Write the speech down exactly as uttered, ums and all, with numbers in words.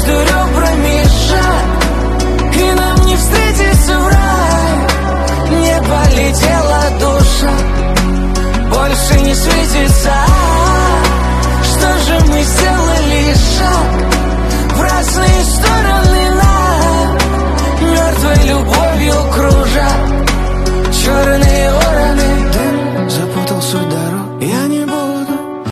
между ребрами жар, и нам не встретиться в рай. Не полетела душа, больше не светится.